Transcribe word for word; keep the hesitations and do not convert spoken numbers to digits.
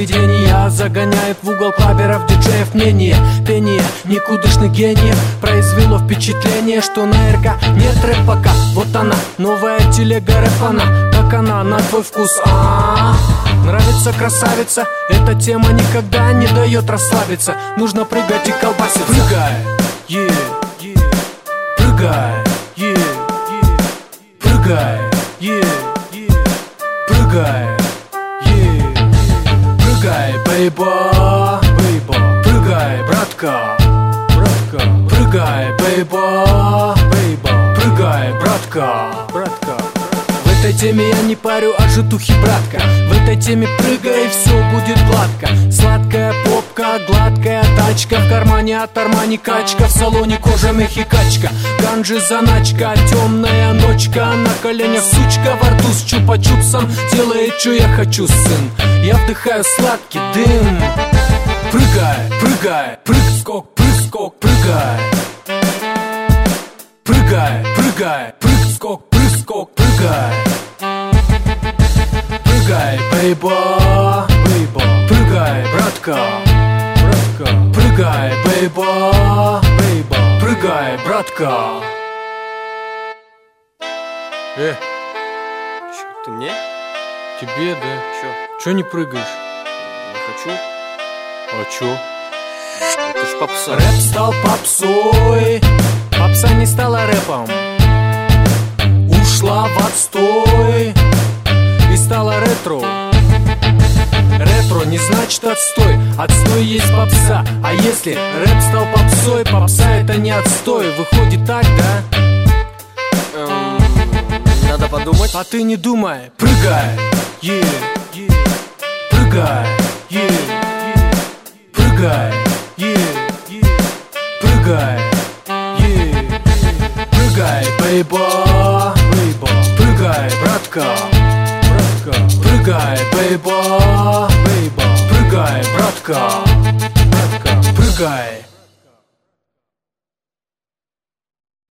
заведения загоняют в угол клаберов, диджеев мнение. Пение никудышных гениев произвело впечатление, что на эр ка нет рэп пока. Вот она, новая телега рэпана, как она на твой вкус? А-а-а. Нравится красавица, эта тема никогда не дает расслабиться. Нужно прыгать и колбаситься. Прыгай, yeah, yeah. Прыгай, yeah, yeah. Прыгай, yeah, yeah. Прыгай, yeah. Прыгай, бейба, бейба. Прыгай, братка, братка. Прыгай, бейба, бейба. Прыгай, братка, братка. В этой теме я не парю о житухе, братка. В этой теме прыгай, и все будет гладко. Сладкая попка, гладкая тачка. В кармане от Армани качка, в салоне кожа мехикачка. Ганжи заначка, темная ночка. На коленях сучка, во рту с чупа-чупсом. Делает, что я хочу, сын. Я вдыхаю сладкий дым. Прыгай, прыгай, прыг-скок, прыг-скок, прыгай. Прыгай, прыгай, прыг-скок, прыг-скок, прыгай. Прыгай, бейба, бейба. Прыгай, братка, братка. Прыгай, бейба, бейба. Прыгай, братка. Э, Чё, ты мне? тебе, да? Чё? Чё не прыгаешь? Не хочу. А чё? Это ж попса. Рэп стал попсой, попса не стала рэпом. Ушла в отстой и стала ретро. Ретро не значит отстой, отстой есть попса. А если рэп стал попсой, попса это не отстой. Выходит так, да? Эм, надо подумать. А ты не думай, прыгай, yeah, yeah. Прыгай, yeah, yeah. Прыгай, yeah, yeah. Прыгай, yeah, yeah. Прыгай, бейба, бейба. Прыгай, братка, братка. Прыгай, бейба, бейба. Прыгай, братка, братка. Прыгай.